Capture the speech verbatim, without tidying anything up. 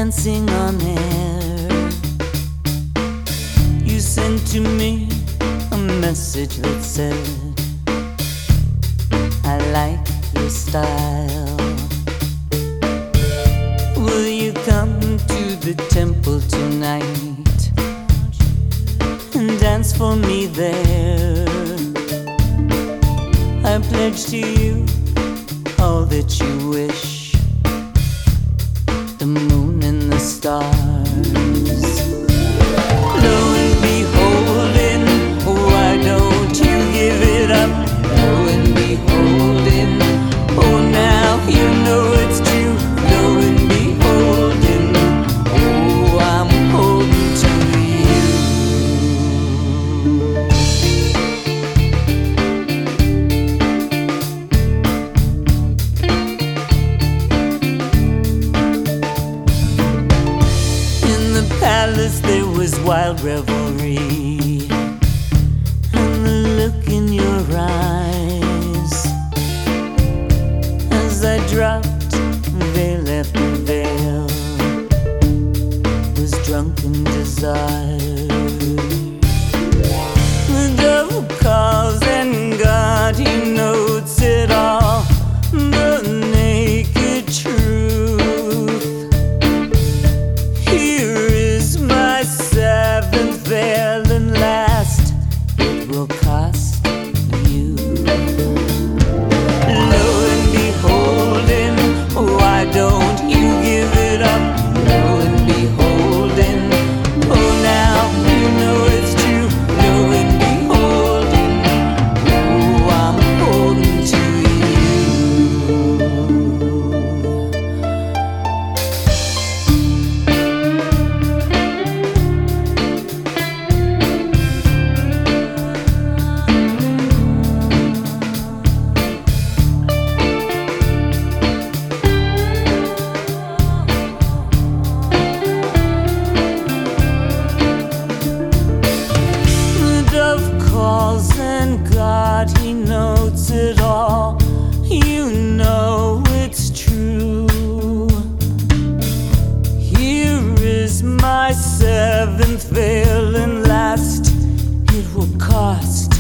dancing on air. You sent to me a message that said, I like your style. Will you come to the temple tonight and dance for me there? I pledge to you all that you wish, the moon and the stars. Lo and beholding, why don't you give it up? Lo and beholding, oh now you know it's true. Lo and beholding, oh I'm holding to palace there was wild revelry, and the look in your eyes as I dropped veil after veil was drunken desire. The dove calls and God he notes it all, the naked truth. Here my seventh veil and last, it will cost you. Lo and beholding, why don't you give it up? Lo and beholding, oh now you know it's true. Lo and beholding, oh I'm holding to and God, he notes it all. You know it's true. Here is my seventh veil and last, it will cost